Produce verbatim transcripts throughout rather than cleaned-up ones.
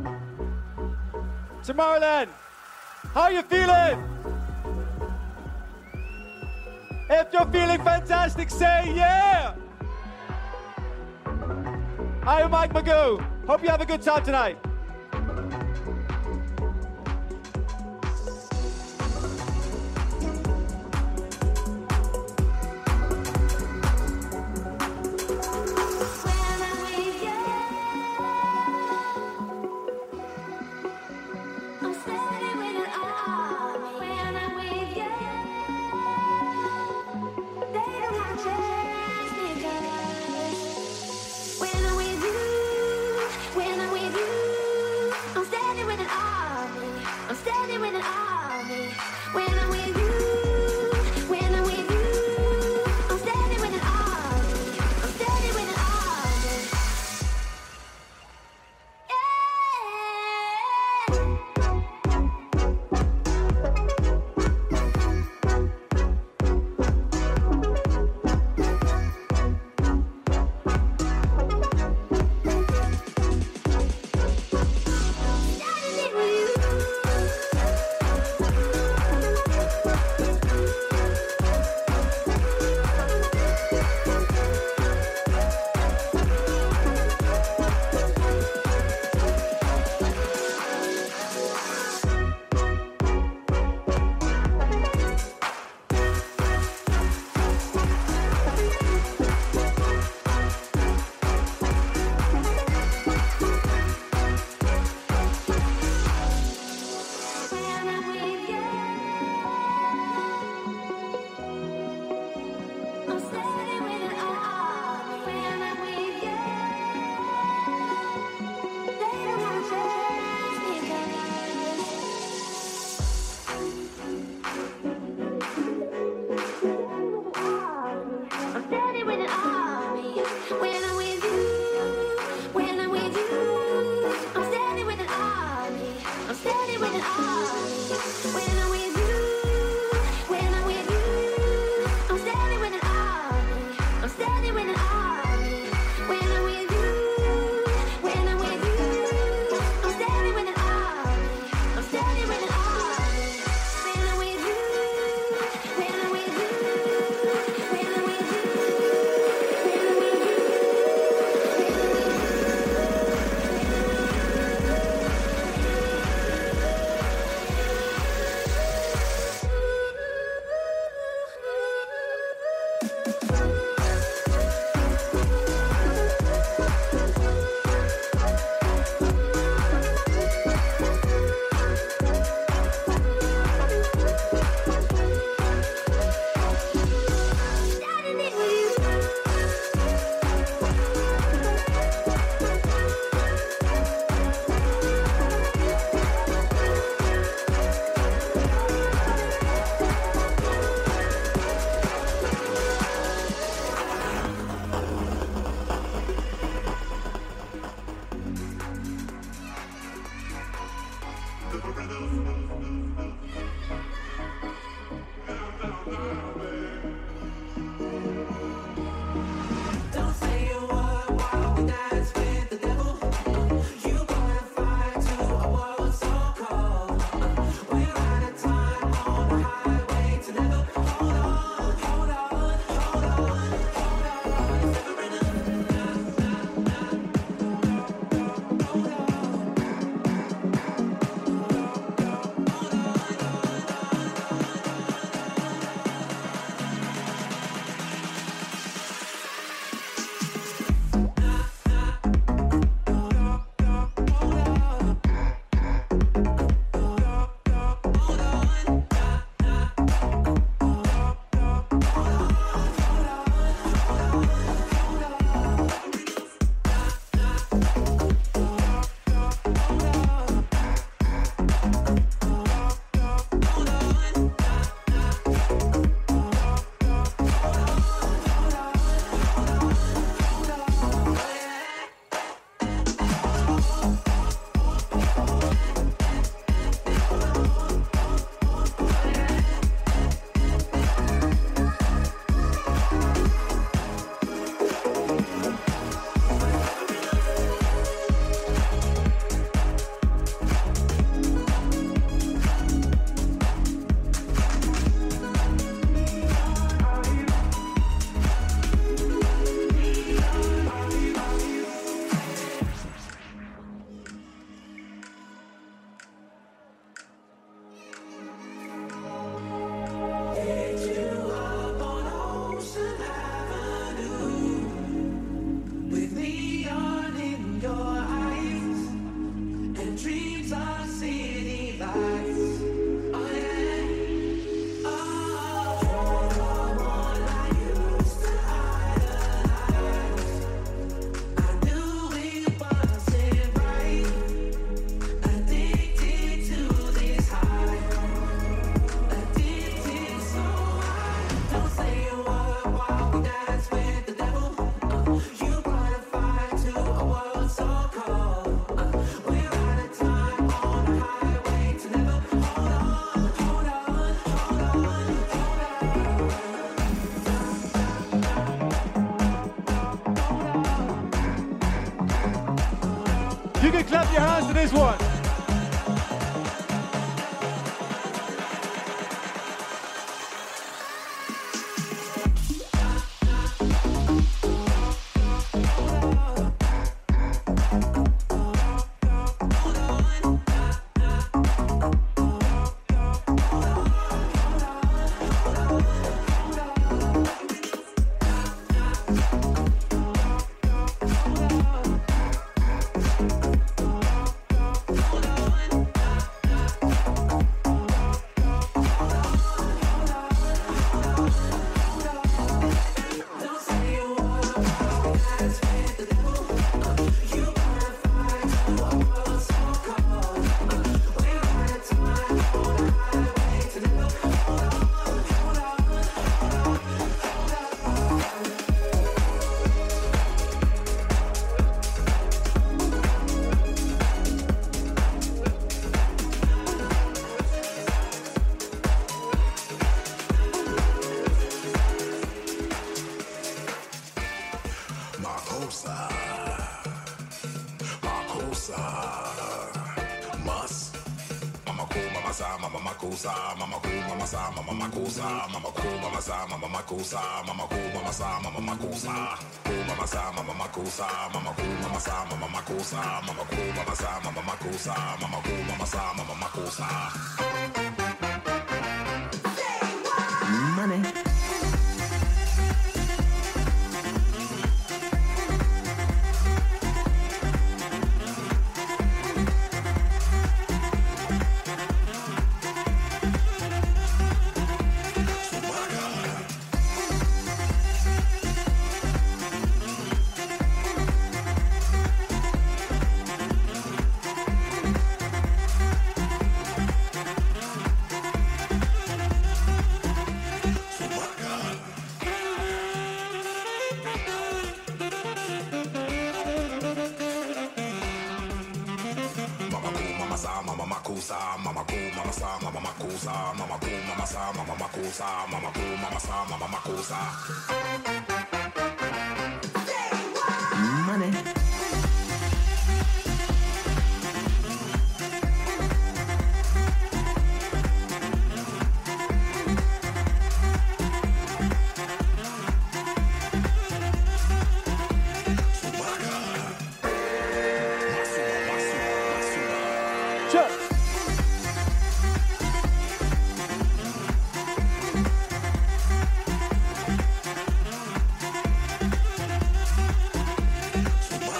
Tomorrowland, how you feeling? If you're feeling fantastic, say yeah! I'm Mike Magoo. Hope you have a good time tonight. dreams are city lights. Oh yeah. Oh, you're the one I used to idolize. I knew it wasn't right. Addicted to this high. Addicted so high. Don't say a word while we dance with the devil. Uh, you brought a fire to a world so cold. Uh, we're out of time on the highway to never. Hold on, hold on, hold on, hold on. You can clap your hands to this one. Money. Money. Sure.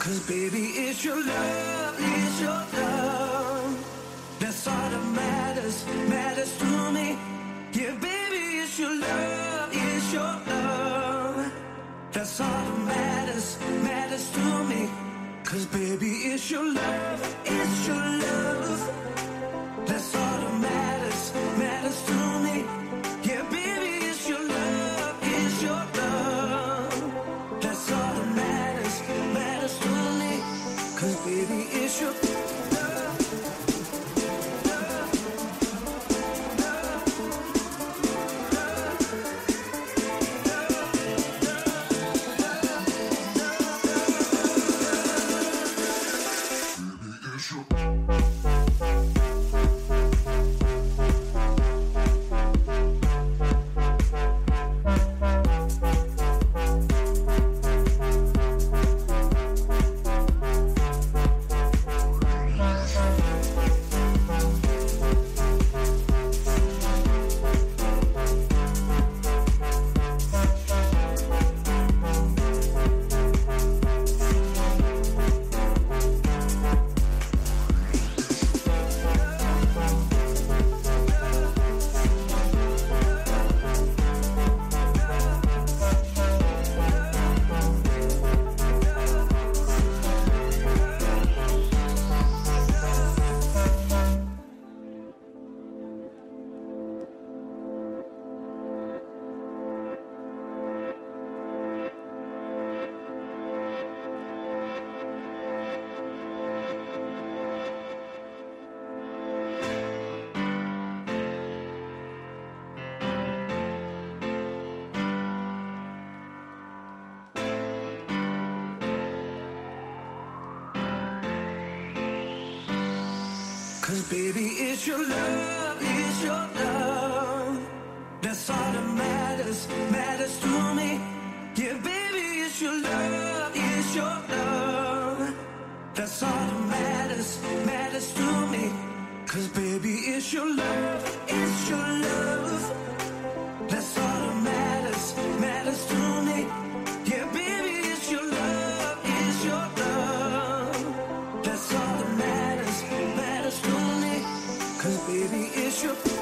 Cause baby, it's your love, it's your love. That's all that matters, matters to me. Yeah, baby, it's your love, it's your love. That's all that matters, matters to me. Cause baby, it's your love, it's your love. That's all that matters, matters to me. Yeah, baby, it's your love, it's your love. That's all that matters, matters to me. Cause baby, it's your love. Cause baby, it's your love, it's your love. That's all that matters, matters to me. Yeah, baby, it's your love, it's your love. That's all that matters, matters to me. Cause baby, it's your love, it's your love. That's all that matters, matters to me. Yeah, baby, it's your love, it's your love. That's all that matters, matters to me. Cause baby, it's your love.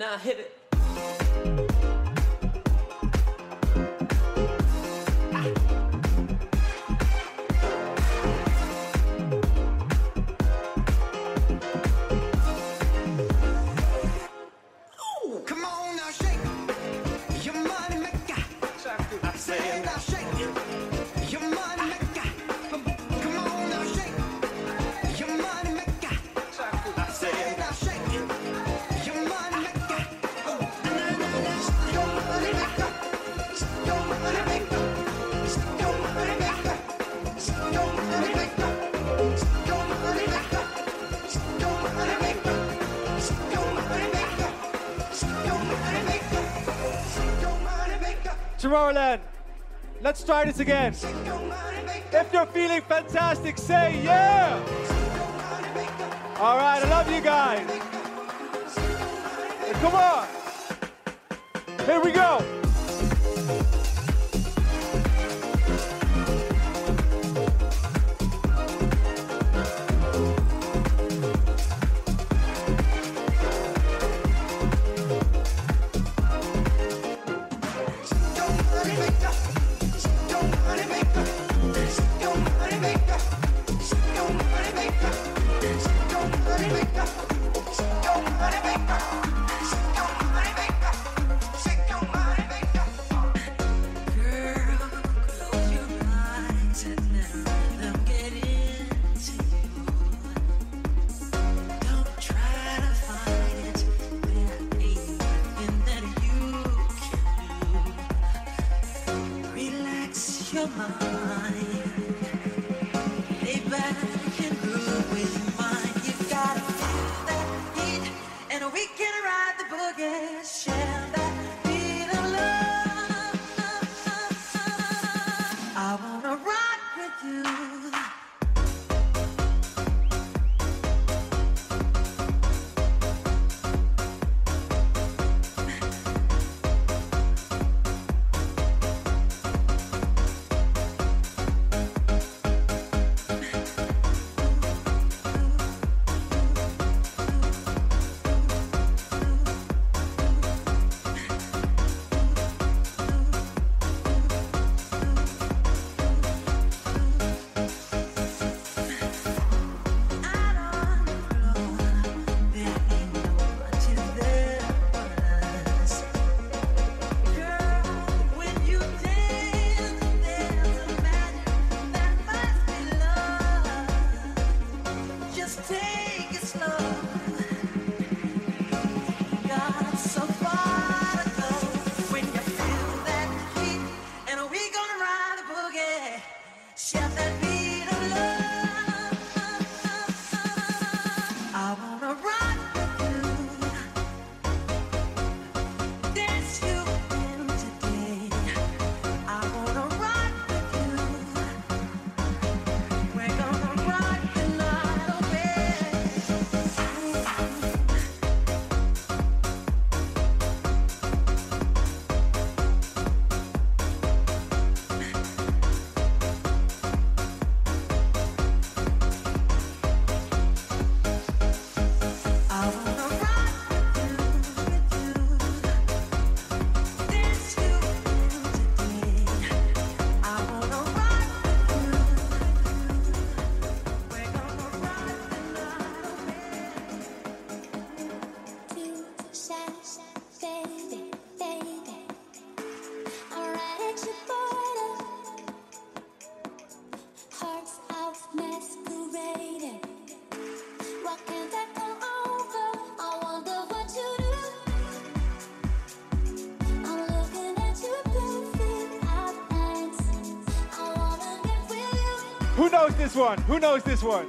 Now hit it. Come on now, shake your money maker. I say now, shake your money maker. Come on now, shake your money maker. I say now, shake your money maker. Oh, na na na, your money maker, your money maker, your money maker, your money maker, your money maker, your money maker, your money maker. Tomorrowland, let's try this again. If you're feeling fantastic, say yeah! All right, I love you guys. Come on. Here we go. Who knows this one? Who knows this one?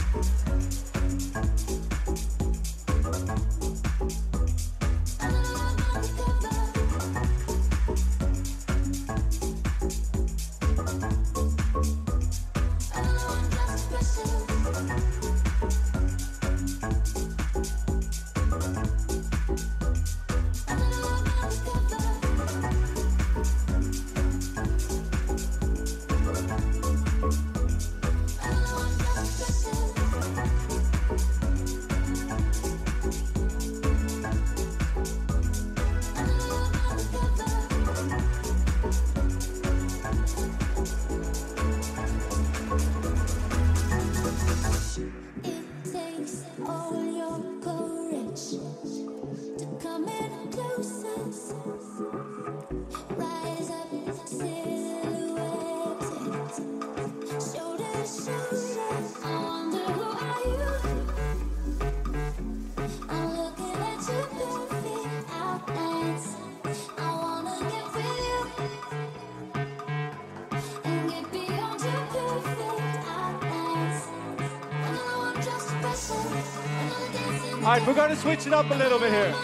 I and get beyond your perfect outlines. Another one just to press it, another dance in the All right, we're gonna switch it up a little bit here.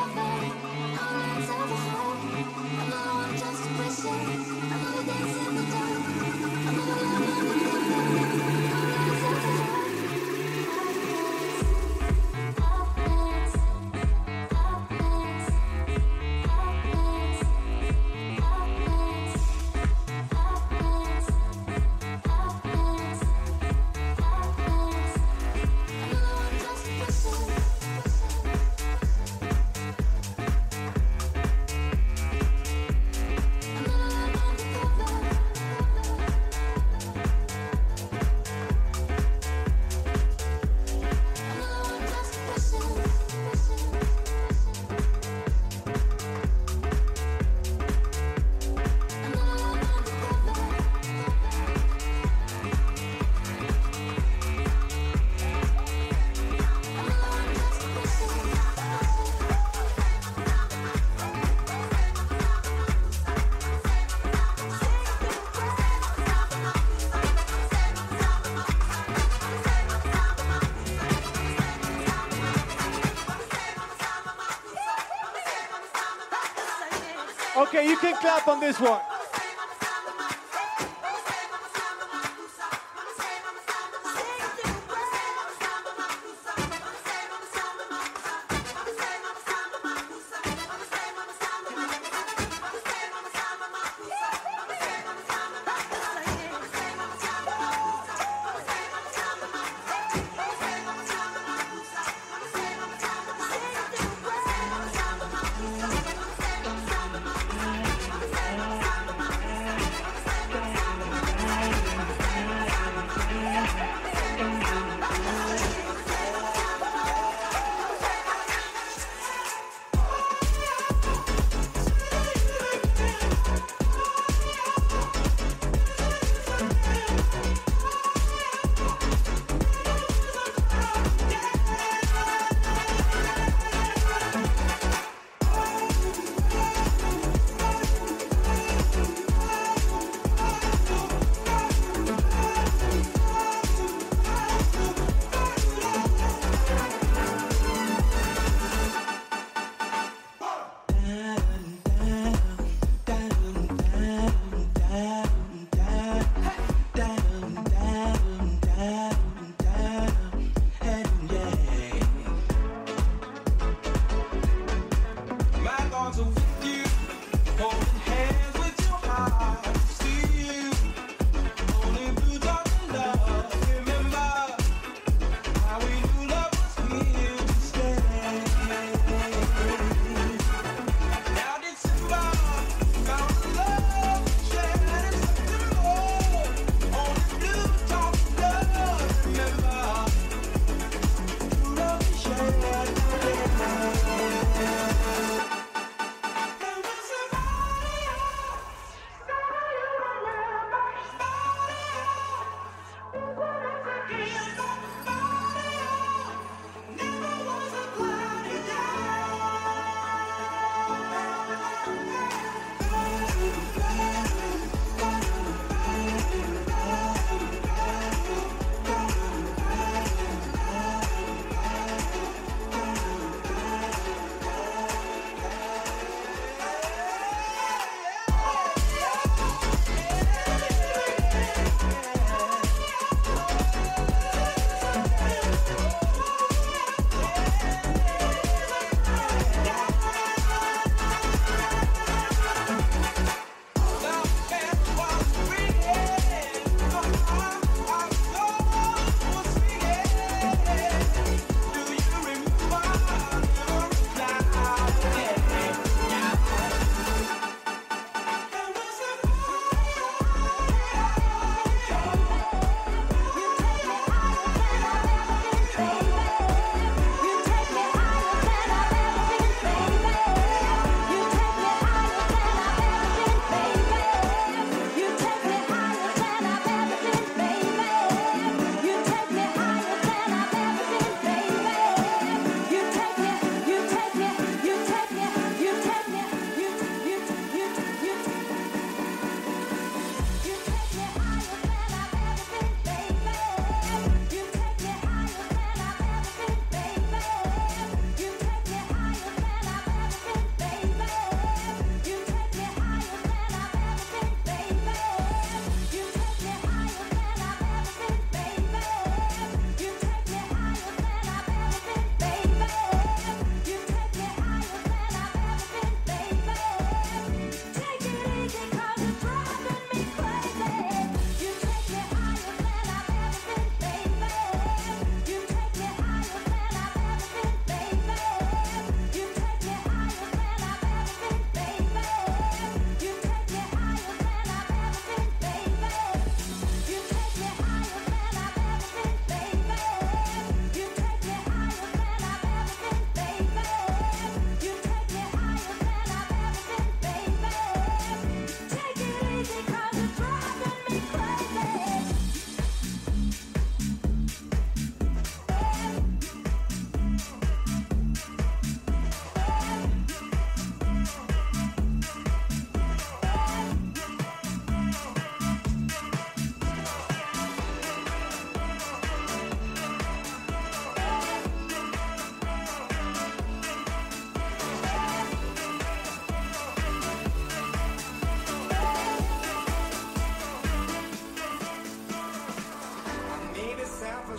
Okay, you can clap on this one.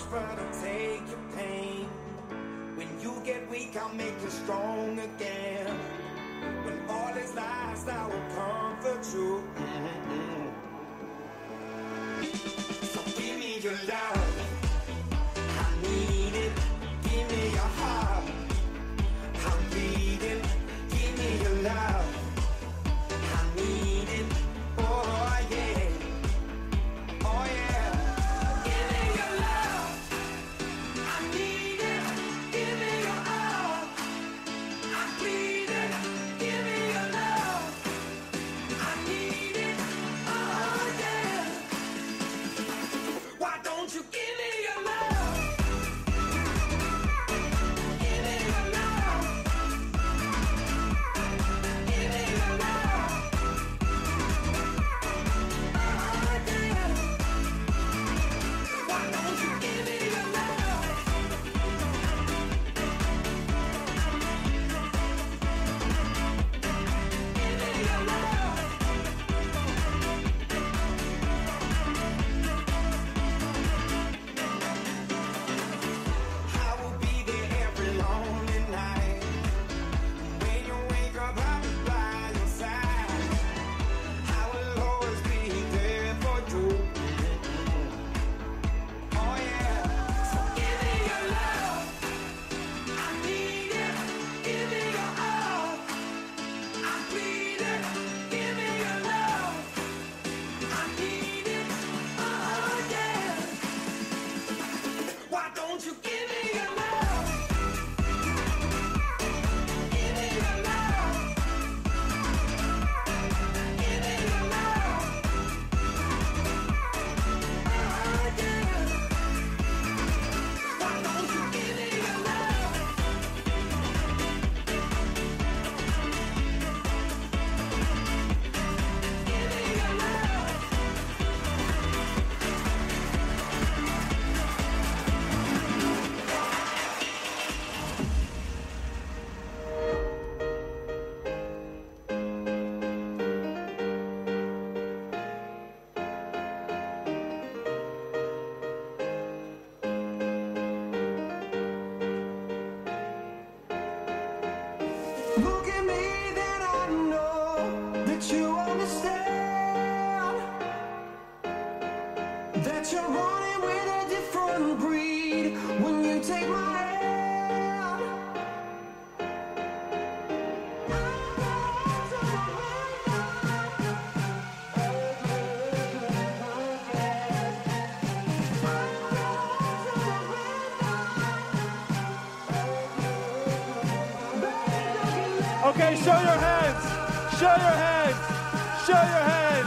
prefer to take your pain. When you get weak, I'll make you strong again. When all is lost, I will comfort you. Mm-hmm. So give me your love, I need it. Give me your heart, I'm bleeding. Give me your love, I need it. Oh yeah, oh yeah. Give me your love, I need it. Give me your all, I'm bleeding. Give me your love, I need it. Oh yeah. Why don't you give me your love? Give me your love. Give me your love. Oh yeah. Why don't you give me your love? Give me your love. I will be there every lonely night. When you wake up, I'll be by your side. I will always be there for you. Oh yeah. So give me your love, I need it. Give me your all, I'm bleeding. Give me your love, I need it. Oh yeah. Why don't you give me your love? Give me your love. Give me your love. Oh yeah. Why don't you give me your love? Give me your love. Look at me, then I know that you understand that you're running with a different breed when you take my hand. Okay, show your hands. Show your hands. Show your hands.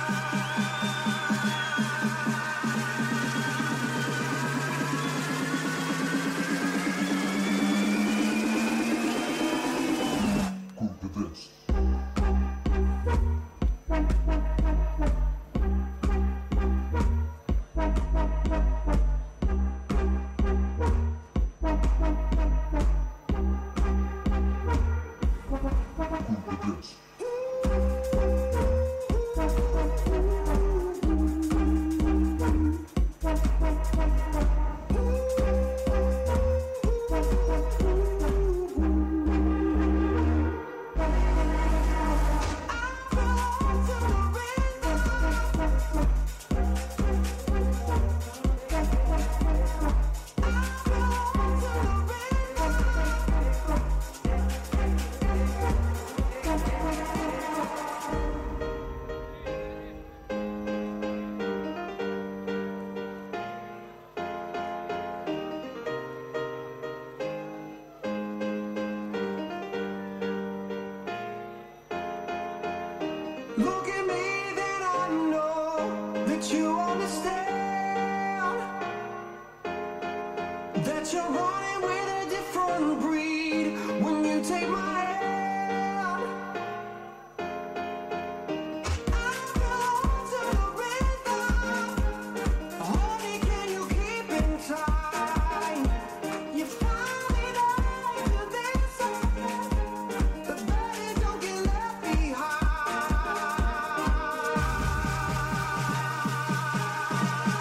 Look at me, then I know that you understand that you're running with a different breed when you take my hand. I belong to the rhythm. Honey, can you keep in time? You finally know to this song, but baby, don't get left behind.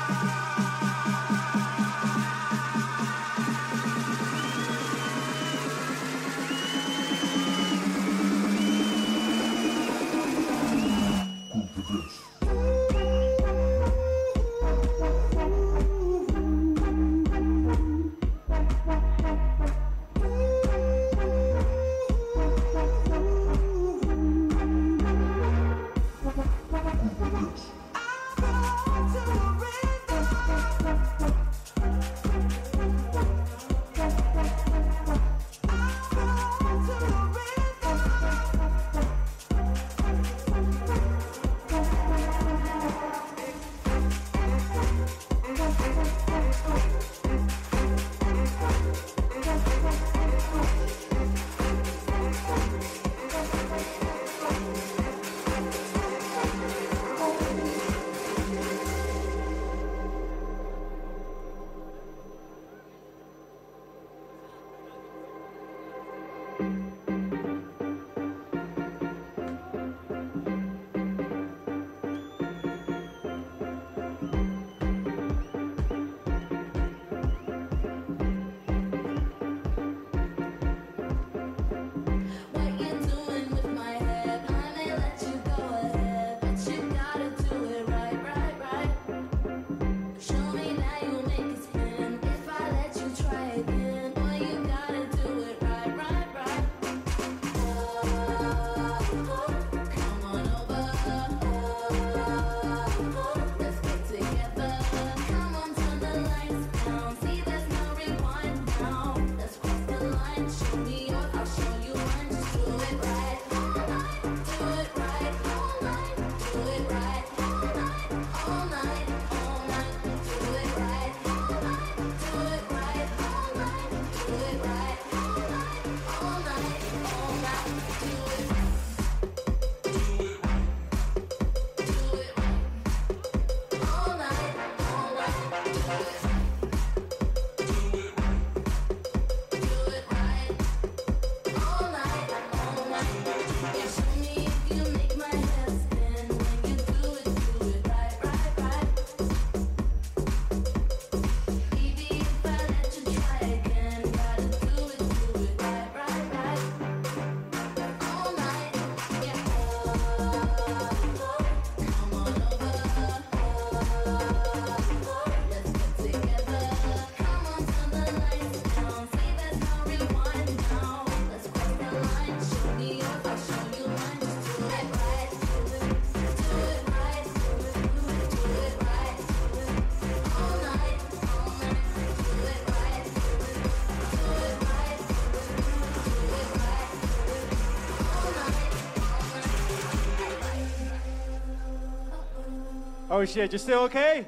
Oh shit, you still okay?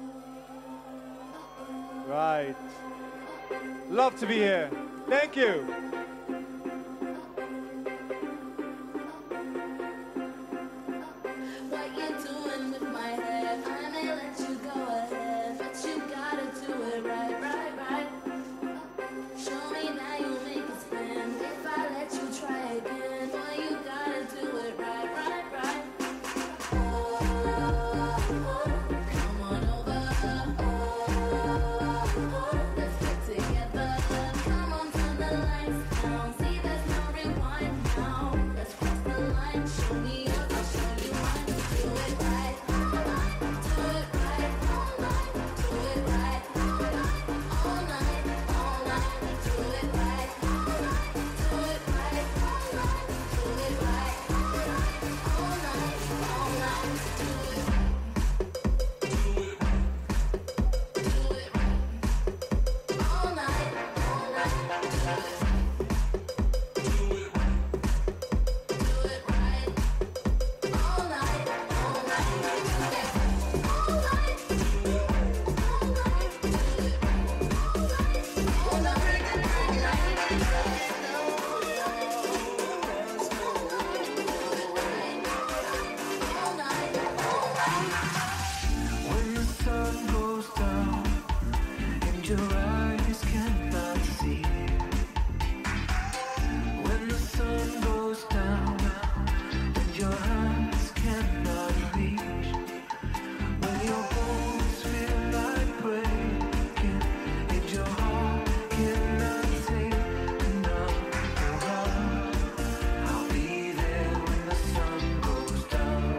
Right. Love to be here. Thank you. What you doing with my head? I may let you go ahead, but you gotta do it right, right, right. Show me that you make a spin. If I let you try again, boy, you gotta do it right, right, right. Oh, come on over. Oh, let's get together. Come on, turn the lights down. See, there's no rewind now. Let's cross the line. Show me yours, I'll show you mine. Do it right, all night. Do it right, all night. Do it right, all night. All night, all night. Do it right, all night. Do it right, all night. Do it right, all night. All night, all night. Do it right. Do it right. Do it right. All night, all night. Do it right. Do it right. Do it right. All night, all night. Do it right. All night. Do it right. All night. Do it right. All night. All night. All night. When the sun goes down and your eyes cannot see. When the sun goes down and your hands cannot reach. When your bones feel like breaking and your heart cannot take another run. I'll be there when the sun goes down.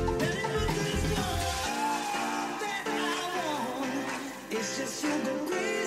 It's just you to breathe.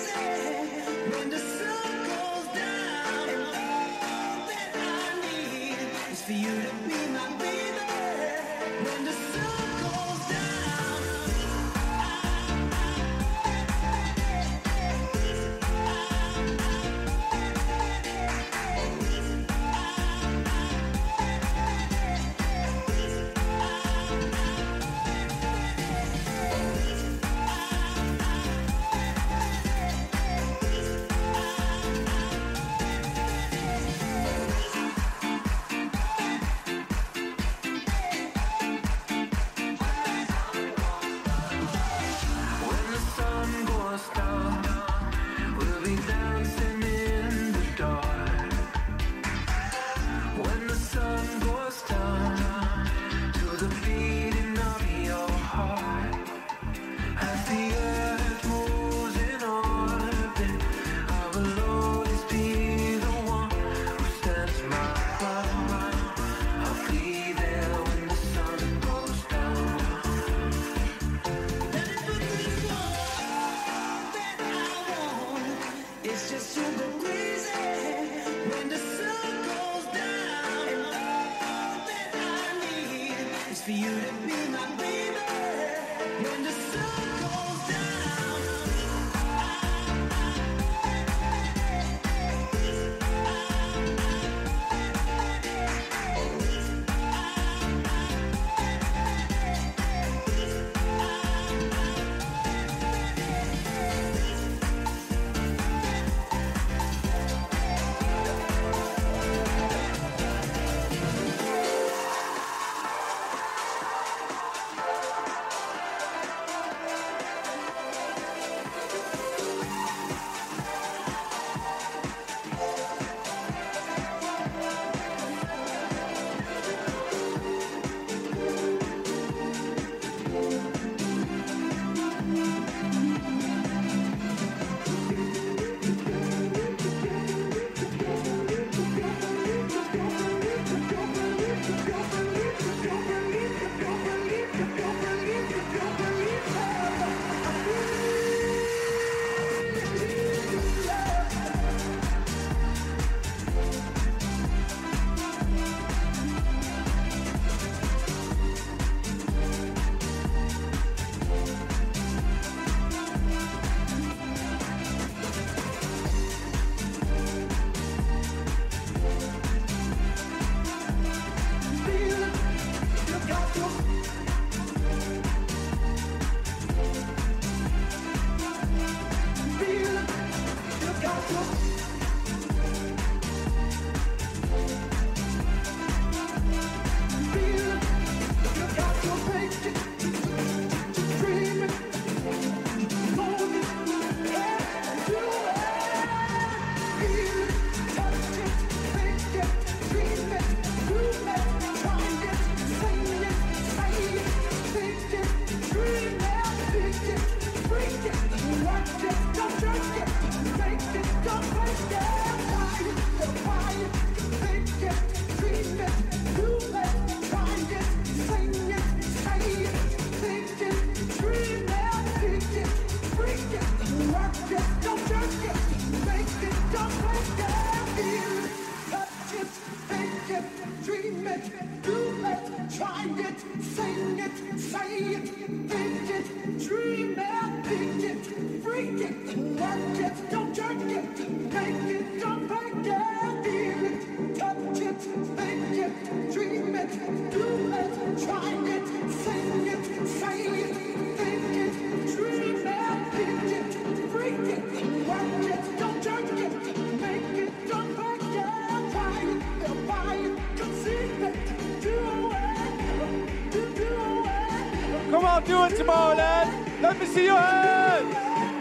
doing, Tomorrowland? Let me see your hands.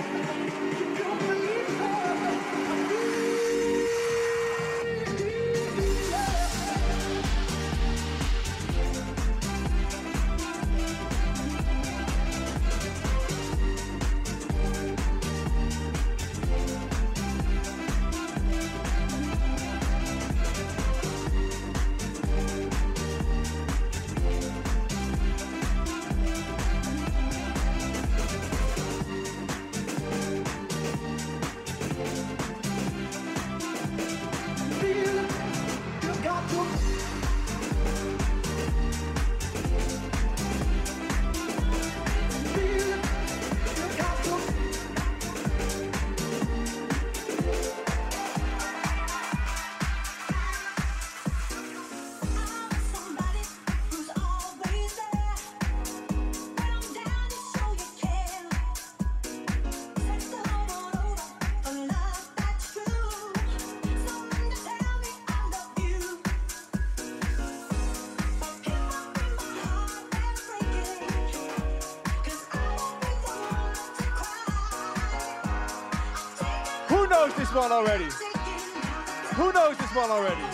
Who knows this one already? Who knows this one already?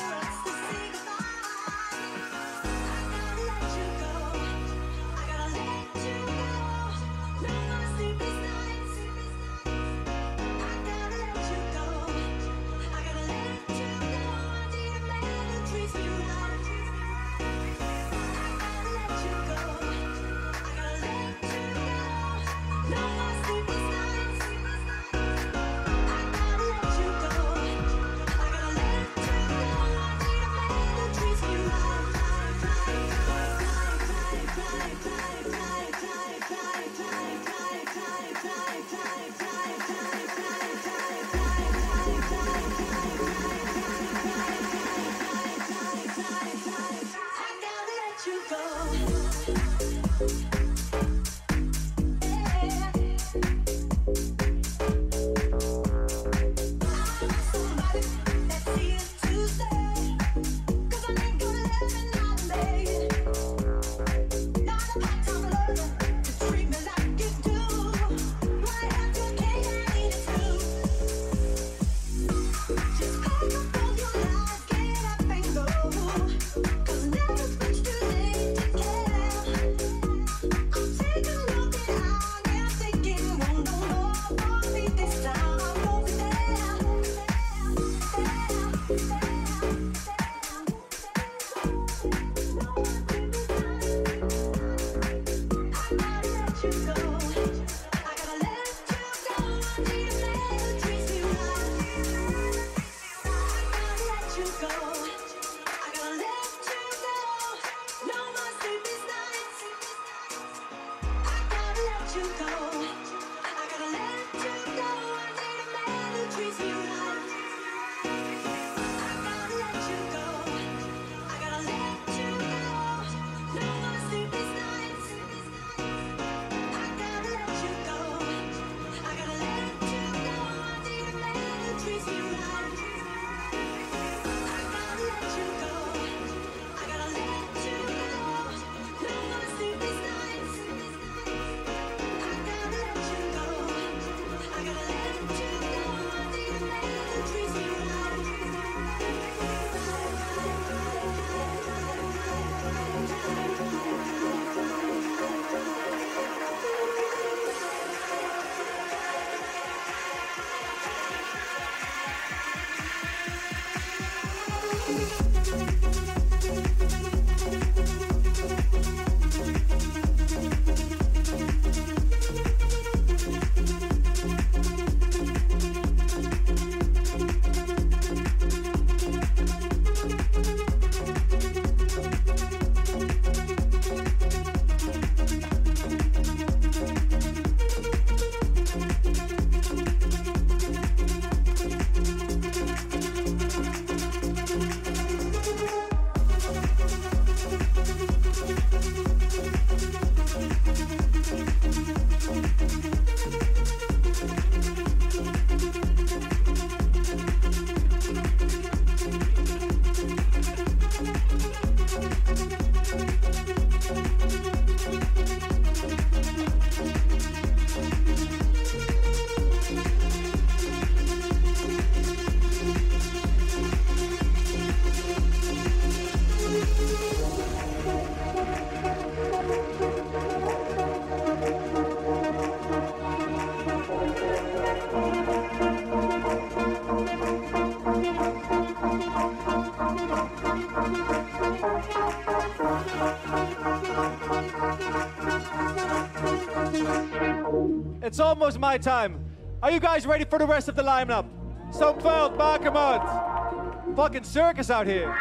It's almost my time. Are you guys ready for the rest of the lineup? Sumfeld, Bakermont. Fucking circus out here.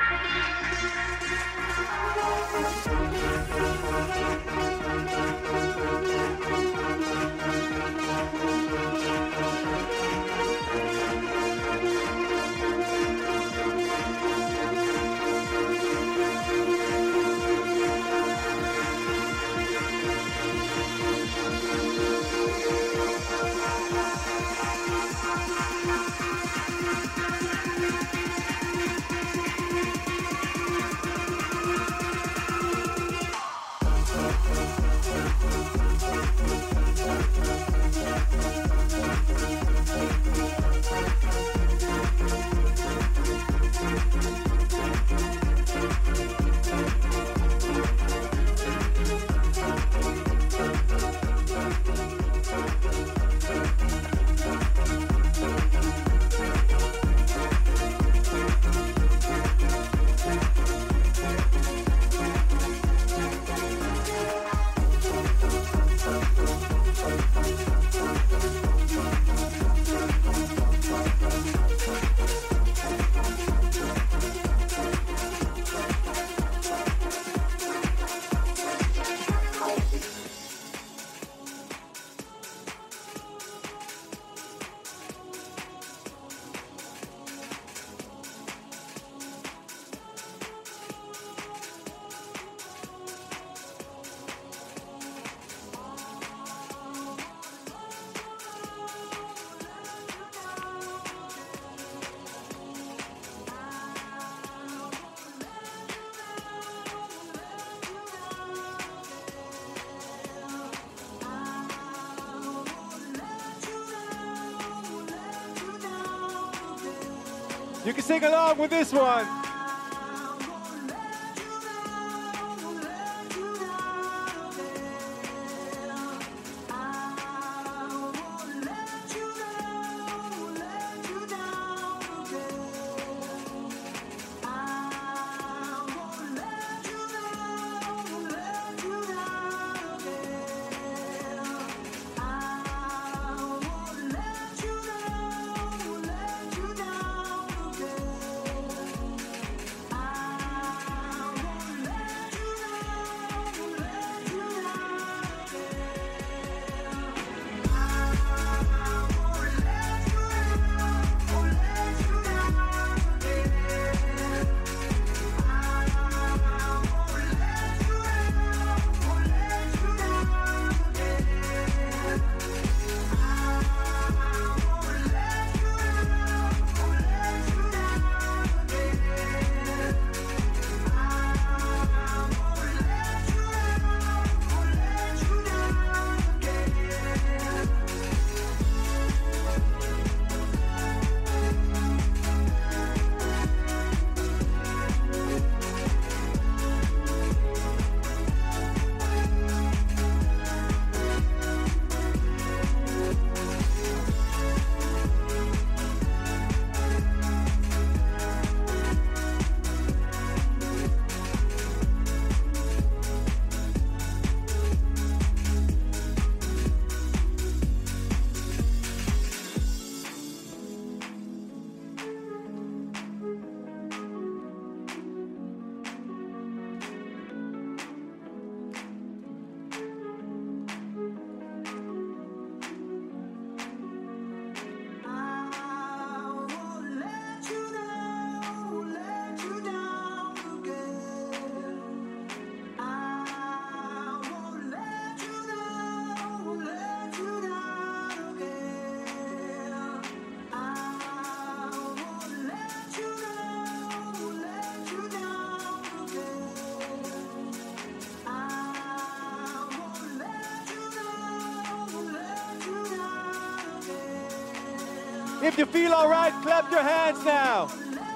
You can sing along with this one. If you feel all right, clap your hands now.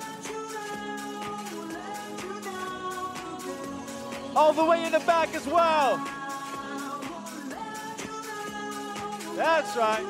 All the way in the back as well. That's right.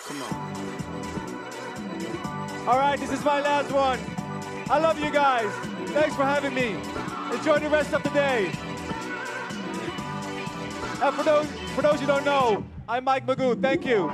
Come on. All right, this is my last one. I love you guys. Thanks for having me. Enjoy the rest of the day. And for those, for those who don't know, I'm Mike Magoo. Thank you.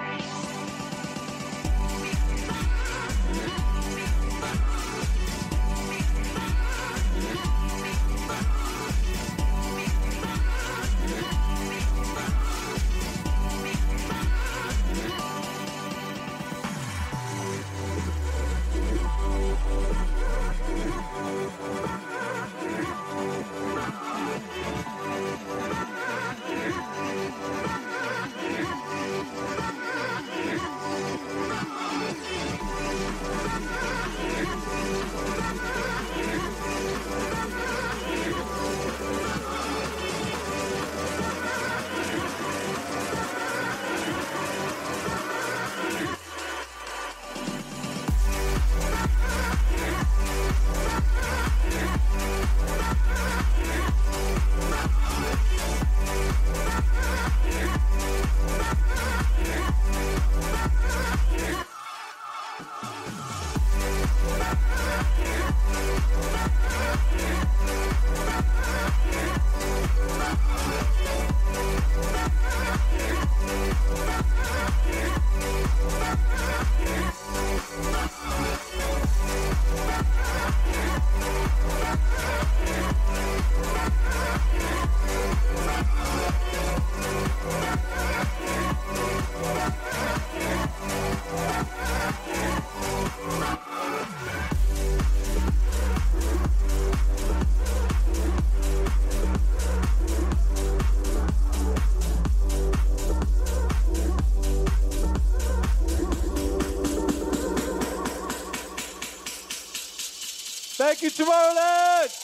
Thank you, Tomorrowland!